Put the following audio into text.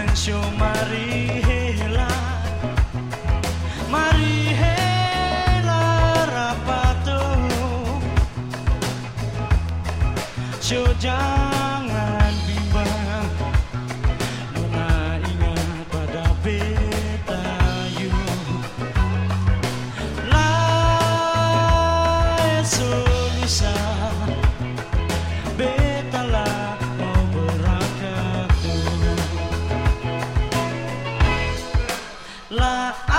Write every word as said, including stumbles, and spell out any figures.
So mari hela, mari hela rapato. So jangan bimbang, nona ingat pada beta you. La solusa, beta lah mau berangkat. La